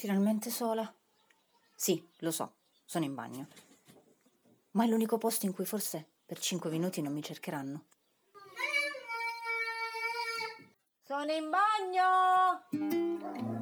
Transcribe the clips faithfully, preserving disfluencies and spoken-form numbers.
Finalmente sola? Sì, lo so, sono in bagno. Ma è l'unico posto in cui forse per cinque minuti non mi cercheranno. Sono in bagno!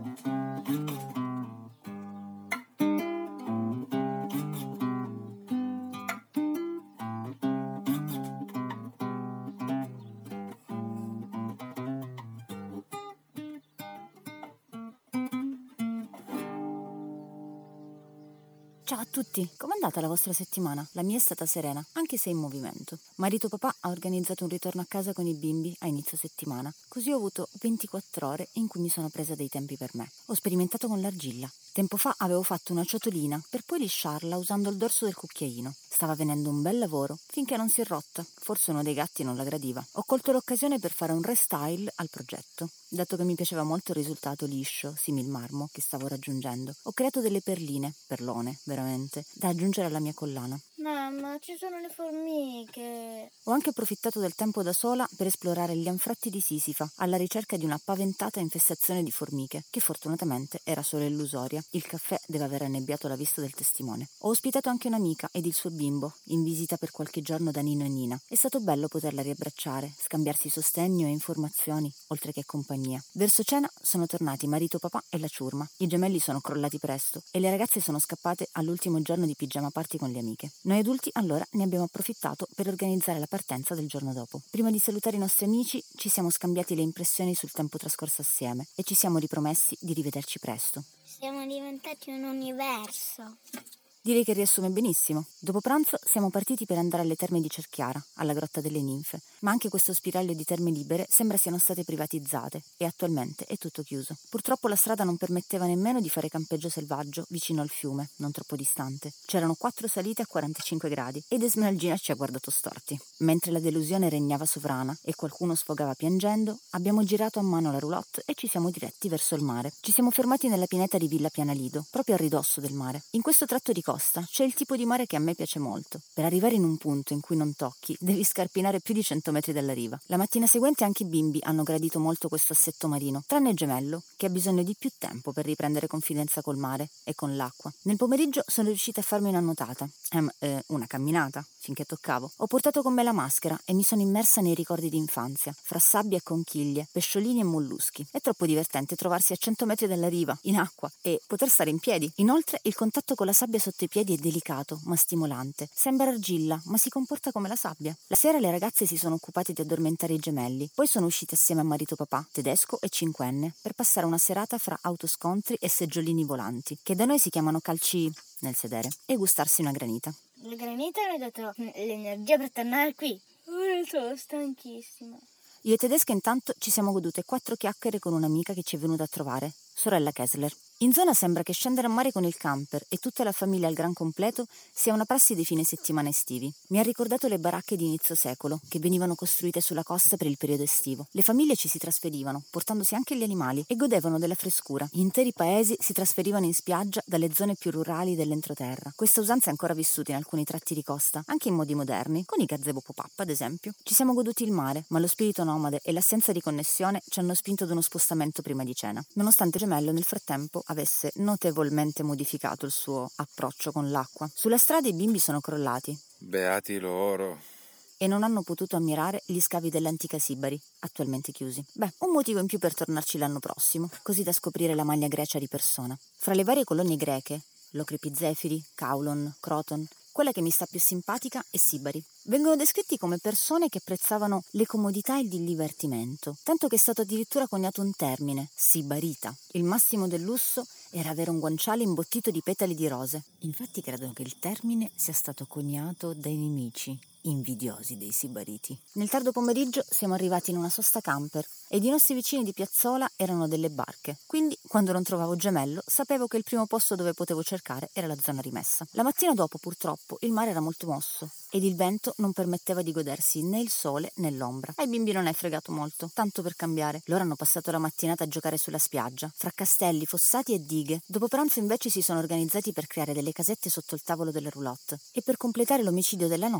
Ciao a tutti, com'è andata la vostra settimana? La mia è stata serena, anche se in movimento. Marito papà ha organizzato un ritorno a casa con i bimbi a inizio settimana, così ho avuto ventiquattro ore in cui mi sono presa dei tempi per me. Ho sperimentato con l'argilla. Tempo fa avevo fatto una ciotolina per poi lisciarla usando il dorso del cucchiaino. Stava venendo un bel lavoro finché non si è rotta, forse uno dei gatti non la gradiva. Ho colto l'occasione per fare un restyle al progetto. Dato che mi piaceva molto il risultato liscio, simil marmo, che stavo raggiungendo, ho creato delle perline, perlone, veramente, da aggiungere alla mia collana. Mamma, ci sono le formiche. Ho anche approfittato del tempo da sola per esplorare gli anfratti di Sisifa, alla ricerca di una paventata infestazione di formiche, che fortunatamente era solo illusoria. Il caffè deve aver annebbiato la vista del testimone. Ho ospitato anche un'amica ed il suo bimbo, in visita per qualche giorno da Nino e Nina. È stato bello poterla riabbracciare, scambiarsi sostegno e informazioni, oltre che compagnia. Verso cena sono tornati marito papà e la ciurma. I gemelli sono crollati presto e le ragazze sono scappate all'ultimo giorno di pigiama party con le amiche. Noi adulti allora ne abbiamo approfittato per organizzare la partenza del giorno dopo. Prima di salutare i nostri amici ci siamo scambiati le impressioni sul tempo trascorso assieme e ci siamo ripromessi di rivederci presto. Siamo diventati un universo. Direi che riassume benissimo. Dopo pranzo siamo partiti per andare alle terme di Cerchiara, alla Grotta delle Ninfe, ma anche questo spiraglio di terme libere sembra siano state privatizzate e attualmente è tutto chiuso. Purtroppo la strada non permetteva nemmeno di fare campeggio selvaggio vicino al fiume, non troppo distante. C'erano quattro salite a quarantacinque gradi ed Esmeralgina ci ha guardato storti. Mentre la delusione regnava sovrana e qualcuno sfogava piangendo, abbiamo girato a mano la roulotte e ci siamo diretti verso il mare. Ci siamo fermati nella pineta di Villa Pianalido, proprio a ridosso del mare. In questo tratto di costa c'è il tipo di mare che a me piace molto. Per arrivare in un punto in cui non tocchi, devi scarpinare più di cento metri dalla riva. La mattina seguente anche i bimbi hanno gradito molto questo assetto marino, tranne il gemello, che ha bisogno di più tempo per riprendere confidenza col mare e con l'acqua. Nel pomeriggio sono riuscita a farmi una nuotata, ehm, eh, una camminata, finché toccavo. Ho portato con me la maschera e mi sono immersa nei ricordi di infanzia, fra sabbie e conchiglie, pesciolini e molluschi. È troppo divertente trovarsi a cento metri dalla riva, in acqua, e poter stare in piedi. Inoltre il contatto con la sabbia sotto i piedi è delicato, ma stimolante. Sembra argilla, ma si comporta come la sabbia. La sera le ragazze si sono occupate di addormentare i gemelli, poi sono uscite assieme a marito papà, tedesco e cinquenne, per passare una serata fra autoscontri e seggiolini volanti, che da noi si chiamano calci nel sedere, e gustarsi una granita. La granita mi ha dato l'energia per tornare qui. Ora sono stanchissima. Io e tedesca intanto ci siamo godute quattro chiacchiere con un'amica che ci è venuta a trovare, sorella Kessler. In zona sembra che scendere a mare con il camper e tutta la famiglia al gran completo sia una prassi dei fine settimana estivi. Mi ha ricordato le baracche di inizio secolo, che venivano costruite sulla costa per il periodo estivo. Le famiglie ci si trasferivano, portandosi anche gli animali, e godevano della frescura. Interi paesi si trasferivano in spiaggia dalle zone più rurali dell'entroterra. Questa usanza è ancora vissuta in alcuni tratti di costa, anche in modi moderni, con i gazebo pop-up ad esempio. Ci siamo goduti il mare, ma lo spirito nomade e l'assenza di connessione ci hanno spinto ad uno spostamento prima di cena, nonostante Gemello nel frattempo avesse notevolmente modificato il suo approccio con l'acqua. Sulla strada i bimbi sono crollati. Beati loro. E non hanno potuto ammirare gli scavi dell'antica Sibari, attualmente chiusi. Beh, un motivo in più per tornarci l'anno prossimo, così da scoprire la maglia grecia di persona. Fra le varie colonie greche, Locrepi Zefiri, Caulon, Croton, quella che mi sta più simpatica è Sibari. Vengono descritti come persone che apprezzavano le comodità e il divertimento, tanto che è stato addirittura coniato un termine, sibarita. Il massimo del lusso era avere un guanciale imbottito di petali di rose. Infatti credo che il termine sia stato coniato dai nemici invidiosi dei sibariti. Nel tardo pomeriggio siamo arrivati in una sosta camper ed i nostri vicini di piazzola erano delle barche, quindi quando non trovavo Gemello sapevo che il primo posto dove potevo cercare era la zona rimessa. La mattina dopo purtroppo il mare era molto mosso ed il vento non permetteva di godersi né il sole né l'ombra. Ai bimbi non è fregato molto, tanto per cambiare. Loro hanno passato la mattinata a giocare sulla spiaggia, fra castelli, fossati e dighe. Dopo pranzo invece si sono organizzati per creare delle casette sotto il tavolo della roulotte e per completare l'omicidio della noia hanno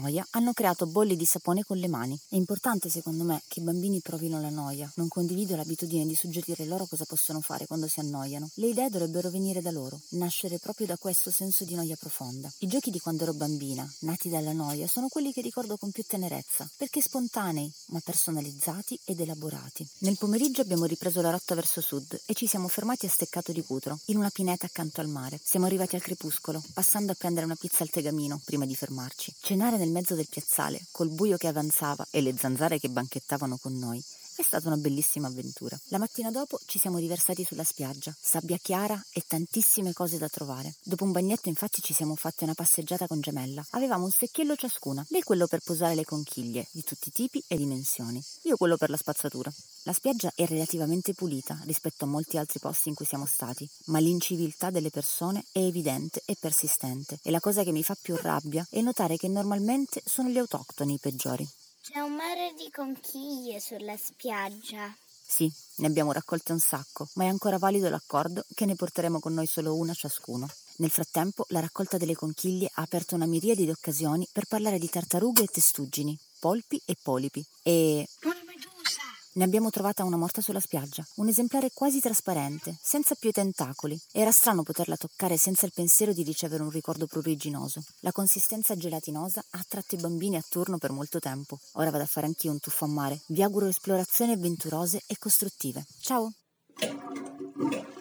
hanno creato bolli di sapone con le mani. È importante secondo me che i bambini provino la noia. Non condivido l'abitudine di suggerire loro cosa possono fare quando si annoiano. Le idee dovrebbero venire da loro, nascere proprio da questo senso di noia profonda. I giochi di quando ero bambina, nati dalla noia, sono quelli che ricordo con più tenerezza, perché spontanei, ma personalizzati ed elaborati. Nel pomeriggio abbiamo ripreso la rotta verso sud e ci siamo fermati a Steccato di Cutro, in una pineta accanto al mare. Siamo arrivati al crepuscolo, passando a prendere una pizza al tegamino prima di fermarci. Cenare nel mezzo del piazzale, col buio che avanzava e le zanzare che banchettavano con noi, è stata una bellissima avventura. La mattina dopo ci siamo riversati sulla spiaggia, sabbia chiara e tantissime cose da trovare. Dopo un bagnetto infatti ci siamo fatti una passeggiata con Gemella. Avevamo un secchiello ciascuna, lei quello per posare le conchiglie, di tutti i tipi e dimensioni, io quello per la spazzatura. La spiaggia è relativamente pulita rispetto a molti altri posti in cui siamo stati, ma l'inciviltà delle persone è evidente e persistente, e la cosa che mi fa più rabbia è notare che normalmente sono gli autoctoni i peggiori. C'è un mare di conchiglie sulla spiaggia. Sì, ne abbiamo raccolte un sacco, ma è ancora valido l'accordo che ne porteremo con noi solo una ciascuno. Nel frattempo, la raccolta delle conchiglie ha aperto una miriade di occasioni per parlare di tartarughe e testuggini, polpi e polipi. E Una medusa! ne abbiamo trovata una morta sulla spiaggia, un esemplare quasi trasparente, senza più i tentacoli. Era strano poterla toccare senza il pensiero di ricevere un ricordo pruriginoso. La consistenza gelatinosa ha attratto i bambini a turno per molto tempo. Ora vado a fare anch'io un tuffo a mare. Vi auguro esplorazioni avventurose e costruttive. Ciao!